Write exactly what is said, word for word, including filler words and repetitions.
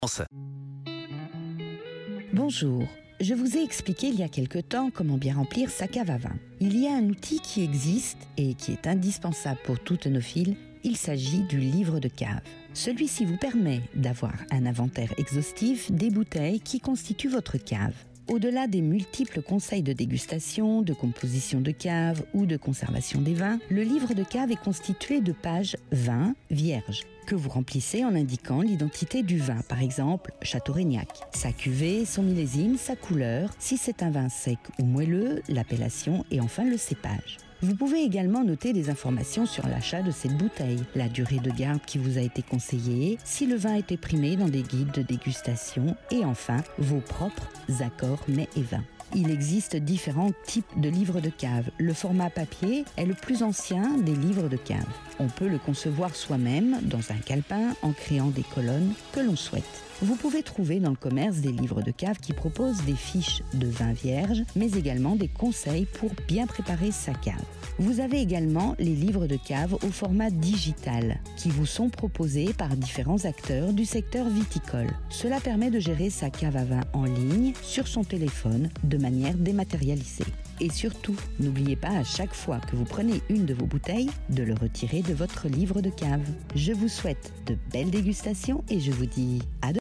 Bonjour, je vous ai expliqué il y a quelque temps comment bien remplir sa cave à vin. Il y a un outil qui existe et qui est indispensable pour tout œnophile, il s'agit du livre de cave. Celui-ci vous permet d'avoir un inventaire exhaustif des bouteilles qui constituent votre cave. Au-delà des multiples conseils de dégustation, de composition de cave ou de conservation des vins, le livre de cave est constitué de pages vin vierges que vous remplissez en indiquant l'identité du vin, par exemple Château Reignac, sa cuvée, son millésime, sa couleur, si c'est un vin sec ou moelleux, l'appellation et enfin le cépage. Vous pouvez également noter des informations sur l'achat de cette bouteille, la durée de garde qui vous a été conseillée, si le vin a été primé dans des guides de dégustation et enfin vos propres accords mets et vins. Il existe différents types de livres de cave. Le format papier est le plus ancien des livres de cave. On peut le concevoir soi-même dans un calepin en créant des colonnes que l'on souhaite. Vous pouvez trouver dans le commerce des livres de cave qui proposent des fiches de vin vierge, mais également des conseils pour bien préparer sa cave. Vous avez également les livres de cave au format digital qui vous sont proposés par différents acteurs du secteur viticole. Cela permet de gérer sa cave à vin en ligne sur son téléphone de manière dématérialisée. Et surtout, n'oubliez pas à chaque fois que vous prenez une de vos bouteilles de le retirer de votre livre de cave. Je vous souhaite de belles dégustations et je vous dis à demain.